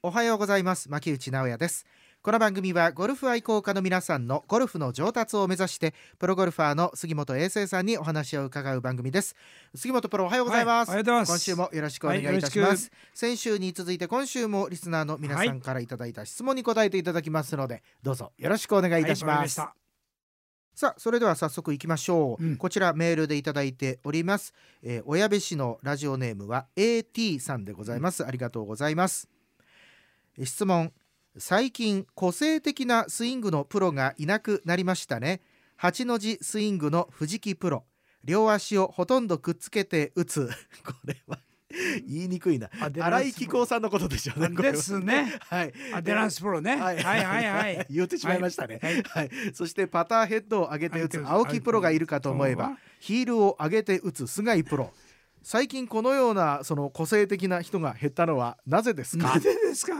おはようございます。牧内直也です。この番組はゴルフ愛好家の皆さんのゴルフの上達を目指してプロゴルファーの杉本英生さんにお話を伺う番組です。杉本プロ、おはようございます。 おはようございます。 今週もよろしくお願いいたします。先週に続いて今週もリスナーの皆さんからいただいた質問に答えていただきますので、どうぞよろしくお願いいたします。さあ、それでは早速いきましょう。こちらメールでいただいております。小矢部市のラジオネームは AT さんでございます。ありがとうございます。質問、最近個性的なスイングのプロがいなくなりましたね。8の字スイングの藤木プロ、両足をほとんどくっつけて打つこれは言いにくいな。荒井貴光さんのことでしょうね。 ですね。 はい。 アデランスプロね。はいはいはい。 言ってしまいましたね。はい。そしてパターヘッドを上げて打つ青木プロがいるかと思えば、ヒールを上げて打つ菅井プロ。最近このようなその個性的な人が減ったのはなぜですか？ なぜですか？ はい。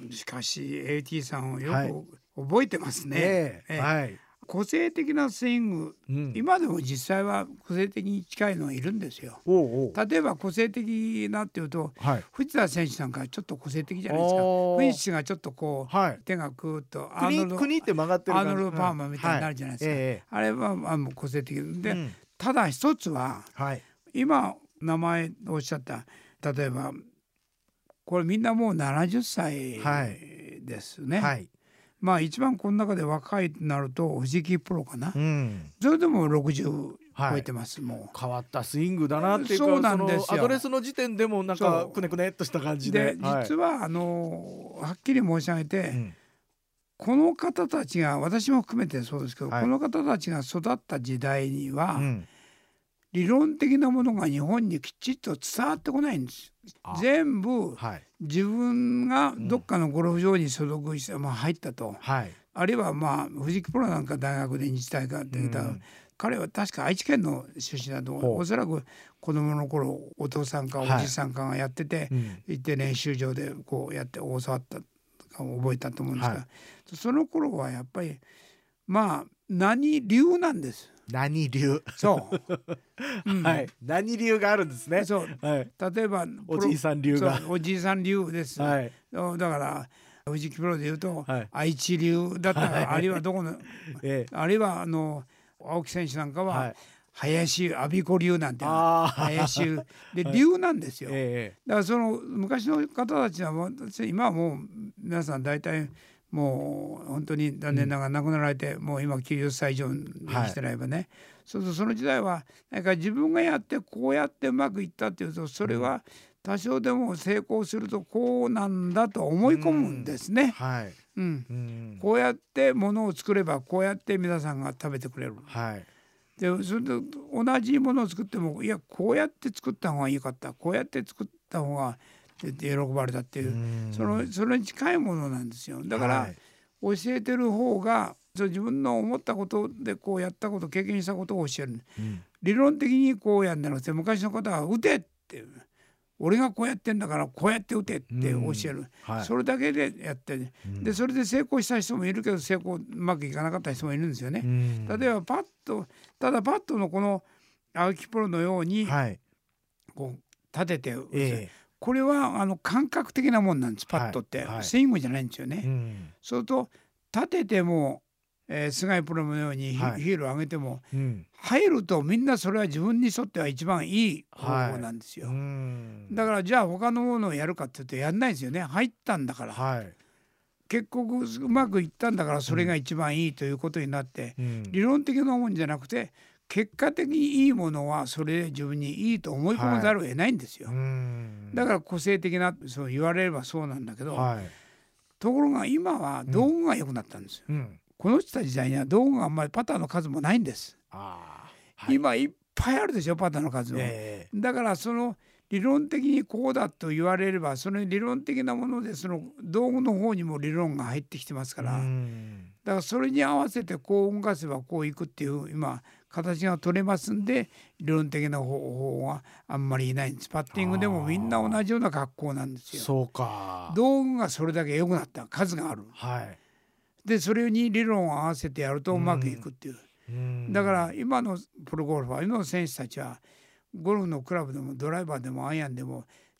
しかし AT さんをよく覚えてますね。 はい。 個性的なスイング、今でも実際は個性的に近いのがいるんですよ。例えば個性的なっていうと、藤田選手なんかちょっと個性的じゃないですか。フィニッシュがちょっとこう、手がクーッと国って曲がってるアーノルド・パーマーみたいになるじゃないですか。あれは個性的で、ただ一つは、今名前おっしゃった例えばこれみんなもう70歳ですね。まあ一番この中で若いとなると藤木プロかな。それでも60超えてます。もう変わったスイングだなっていうか、 そうなんですよ。 アドレスの時点でもなんかくねくねっとした感じで、 実ははっきり申し上げて、この方たちが、私も含めてそうですけど、この方たちが育った時代には、理論的なものが日本にきちっと伝わってこないんです。全部、自分がどっかのゴルフ場に所属して、入ったと、あるいは藤木プロなんか大学で日大かって言ったら、彼は確か愛知県の出身だと、おそらく子供の頃お父さんかおじさんかがやってて、行って練習場でこうやって教わった覚えたと思うんですが、その頃はやっぱり何流なんです。 何流。 そう、 何流があるんですね。 そう、例えばおじいさん流が、 おじいさん流です。だから藤木プロでいうと、愛知流だったらあるいはどこの、あるいは青木選手なんかは、林阿鼻子流なんて林流で流なんですよ。だからその昔の方たちは今はもう皆さん大体もう本当に残念ながら亡くなられて、もう今90歳以上にしてらればね、その時代はなんか自分がやってこうやってうまくいったっていうと、それは多少でも成功するとこうなんだと思い込むんですね。こうやってものを作ればこうやって皆さんが食べてくれる。でそれで同じものを作っても、いやこうやって作った方がいいかった、こうやって作った方が喜ばれたっていう、それに近いものなんですよ。だから、教えてる方が自分の思ったことでこうやったこと、経験したことを教える、理論的にこうやんなくて、昔の方は打てって、俺がこうやってんだからこうやって打てって教える、それだけでやって、でそれで成功した人もいるけど、成功うまくいかなかった人もいるんですよね。例えばただパットのこの青木プロのように、こう立てて打つ、これは感覚的なもんなんです。パットって、スイングじゃないんですよね。そうすると立てても、菅井プロのようにヒールを上げても、入るとみんなそれは自分にとっては一番いい方法なんですよ。だからじゃあ他のものをやるかっていうとやんないですよね。入ったんだから、結局うまくいったんだから、それが一番いいということになって、理論的なもんじゃなくて結果的にいいものはそれで自分にいいと思い込まざるを得ないんですよ。だから個性的な、そう言われればそうなんだけど、ところが今は道具が良くなったんですよ。この人たち時代には道具があんまりパターの数もないんです。今いっぱいあるでしょ、パターの数も。だからその理論的にこうだと言われれば、その理論的なものでその道具の方にも理論が入ってきてますから、だからそれに合わせてこう動かせばこういくっていう今形が取れますんで、理論的な方法はあんまりいないんです。パッティングでもみんな同じような格好なんですよ。 そうか。 道具がそれだけ良くなった、数がある。でそれに理論を合わせてやるとうまくいくっていう。だから今のプロゴルファー、今の選手たちはゴルフのクラブでもドライバーでもアイアンでも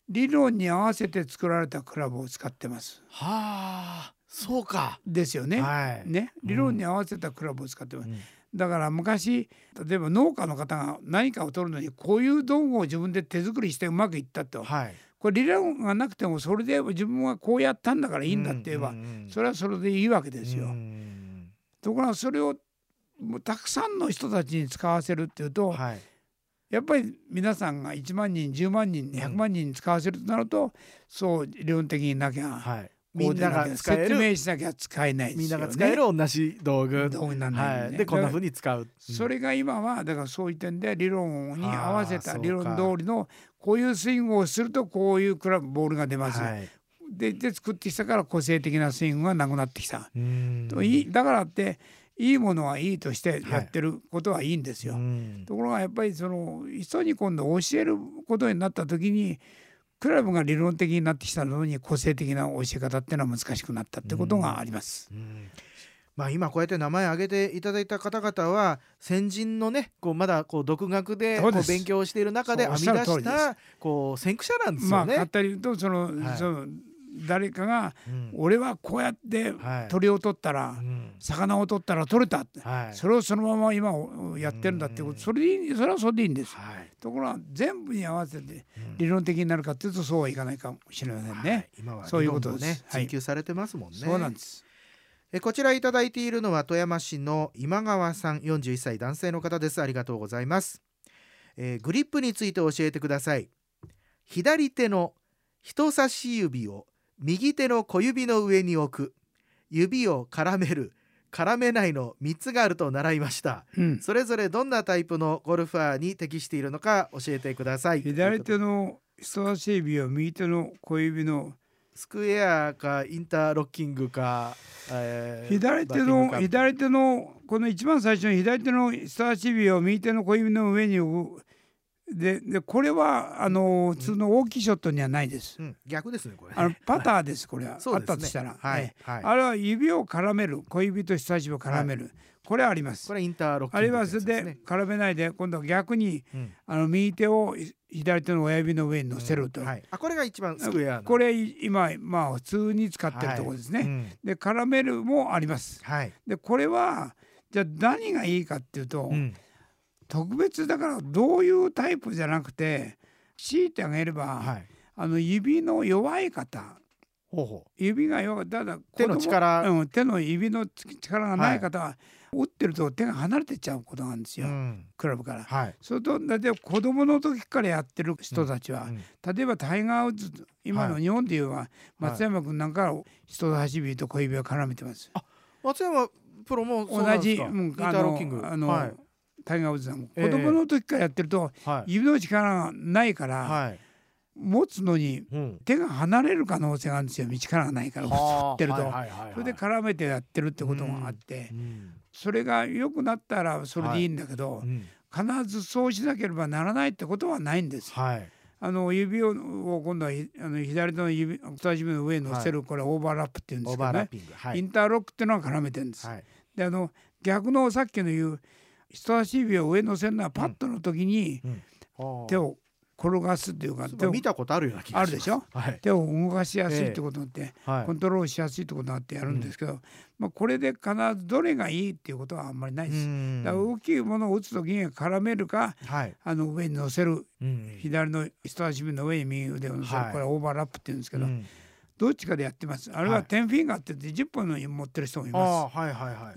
理論に合わせて作られたクラブを使ってます。 はあ、そうか。 ですよね。 はい、 ね、理論に合わせたクラブを使ってます。だから昔例えば農家の方が何かを取るのにこういう道具を自分で手作りしてうまくいったと、これ理論がなくてもそれで自分はこうやったんだからいいんだって言えば、それはそれでいいわけですよ。ところがそれをもうたくさんの人たちに使わせるっていうと、やっぱり皆さんが1万人10万人100万人に使わせるとなると、そう理論的になきゃ、 みんなが使える、 説明しなきゃ使えないですよね。 みんなが使える同じ道具なんだよね。 でこんな風に使う。 それが今はだからそういう点で理論に合わせた理論通りのこういうスイングをするとこういうボールが出ます、で作ってきたから個性的なスイングがなくなってきた。だからっていいものはいいとしてやってることはいいんですよ。ところがやっぱりその人に今度教えることになった時にクラブが理論的になってきたのに個性的な教え方っていうのは難しくなったってことがあります。 今こうやって名前挙げていただいた方々は先人のねまだ独学で勉強している中で編み出した先駆者なんですよね。 簡単に言うとその誰かが俺はこうやって鳥を取ったら魚を取ったら取れた、それをそのまま今やってるんだっていうこと、それはそれでいいんです。ところが全部に合わせて理論的になるかっていうとそうはいかないかもしれませんね。 今はそういうことですね、追求されてますもんね。 そうなんです。 こちらいただいているのは富山市の今川さん、41歳男性の方です。ありがとうございます。グリップについて教えてください。左手の人差し指を右手の小指の上に置く、指を絡める絡めないの3つがあると習いました、それぞれどんなタイプのゴルファーに適しているのか教えてください。 左手の人差し指を右手の小指のスクエアかインターロッキングか、 左手のこの一番最初に左手の人差し指を右手の小指の上に置く。でこれは普通の大きいショットにはないです、 逆ですねこれ。 パターですこれは。あったとしたら、あれは指を絡める、小指と人差し指を絡める、これはあります。 これインターロッキング、 あるいはそれで絡めないで今度は逆に、右手を左手の親指の上に乗せると、 これが一番スクエアな。 これ今普通に使ってるところですね、で絡めるもあります、でこれはじゃあ何がいいかっていうと、特別だからどういうタイプじゃなくて強いてあげれば、指の弱い方、指が弱い、ただ手の力、 手の指の力がない方は、打ってると手が離れてっちゃうことなんですよ、クラブから、それとだって子供の時からやってる人たちは、例えばタイガー・ウッズ、今の日本でいうは松山君なんか人差し指と小指を絡めてます。 松山プロもそうなんですか。 同じタイガー・ウッズさんも子供の時からやってると、指の力がないから、持つのに手が離れる可能性があるんですよ、力がないから振ってると、それで絡めてやってるってことがあって、それが良くなったらそれでいいんだけど、必ずそうしなければならないってことはないんです。指を今度は左の指人差し指の上に乗せる、これオーバーラップっていうんですけどね、インターロックっていうのは絡めてるんです。で逆のさっきの言う人差し指を上に乗せるのはパットの時に手を転がすっていうか、 見たことあるような気がします。 あるでしょ、手を動かしやすいってことになって、コントロールしやすいってことになってやるんですけど、これで必ずどれがいいっていうことはあんまりないです。だから大きいものを打つ時に絡めるか、上に乗せる、左の人差し指の上に右腕を乗せる、これはオーバーラップっていうんですけど、どっちかでやってます。あるいは10フィンガーって言って10本の持ってる人もいます。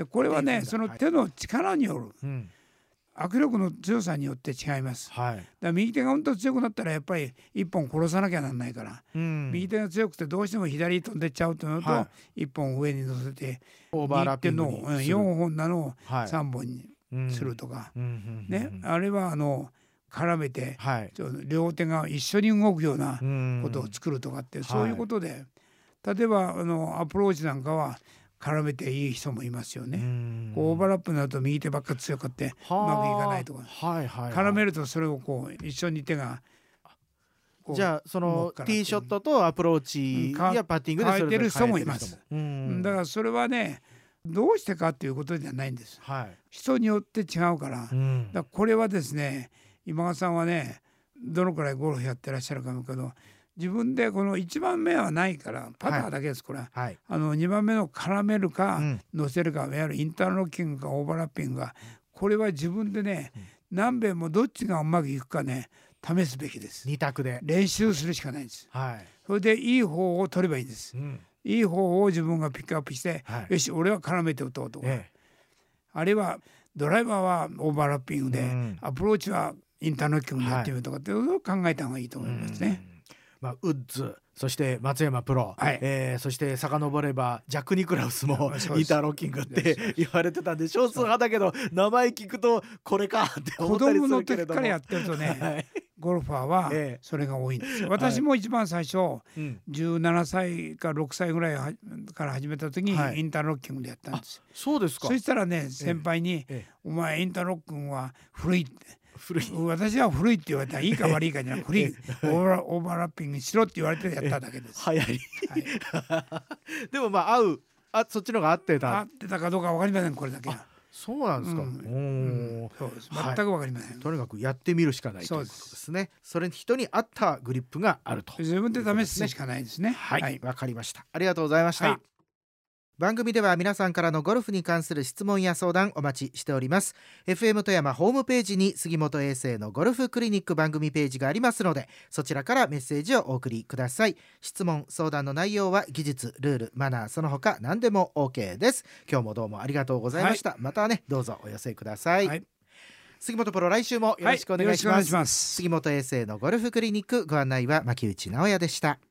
これはね、その手の力による、握力の強さによって違います。だから右手がうんと強くなったらやっぱり1本殺さなきゃなんないから、右手が強くてどうしても左に飛んでっちゃうというのと、1本上に乗せてオーバーラッピングにの4本なのを3本にするとか、あれは絡めて、両手が一緒に動くようなことを作るとかって、そういうことで、例えばアプローチなんかは絡めていい人もいますよね。オーバーラップになると右手ばっか強くってうまくいかないとか、絡めるとそれを一緒に手がじゃあそのティーショットとアプローチやパッティングで変えてる人もいます。だからそれはね、どうしてかっていうことじゃないんです、人によって違うから、だからこれはですね、今川さんはねどのくらいゴルフやってらっしゃるかもけど、 自分でこの1番目はないからパターだけです、これは、2番目の絡めるか乗せるか、いわゆるインターロッキングかオーバーラッピングか、これは自分でね、何遍もどっちがうまくいくかね試すべきです。 2択で練習するしかないです、それでいい方を取ればいいです、いい方を自分がピックアップして、よし俺は絡めて打とうとか、あるいはドライバーはオーバーラッピングで、アプローチはインターノッキングでやってみるとかっていうのを考えた方がいいと思いますね。 ウッズ、そして松山プロ、そして遡ればジャック・ニクラウスもインターロッキングって言われてたんで、少数派だけど名前聞くとこれかって思ったりするけれども、子供の時からやってるとね、ゴルファーはそれが多いんですよ。私も一番最初、17歳か6歳ぐらいから始めた時にインターロッキングでやったんです。 そうですか。 そしたらね、先輩に「お前インターロッキングは古い」って。私は古いって言われたらいいか悪いかじゃなくて、古いオーバーラッピングしろって言われてやっただけです。 流行りでもそっちの方が合ってたかどうか分かりません、これだけは。 そうなんですか。 そうです、全く分かりません。 とにかくやってみるしかないということですね。それに人に合ったグリップがあると、 自分で試すしかないですね。 わかりました。ありがとうございました。番組では皆さんからのゴルフに関する質問や相談お待ちしております。 FM 富山ホームページに杉本英生のゴルフクリニック番組ページがありますので、そちらからメッセージをお送りください。質問相談の内容は技術、ルール、マナー、その他何でも OK です。今日もどうもありがとうございました。またね、どうぞお寄せください。杉本プロ、来週もよろしくお願いします。杉本英生のゴルフクリニック、ご案内は牧内直哉でした。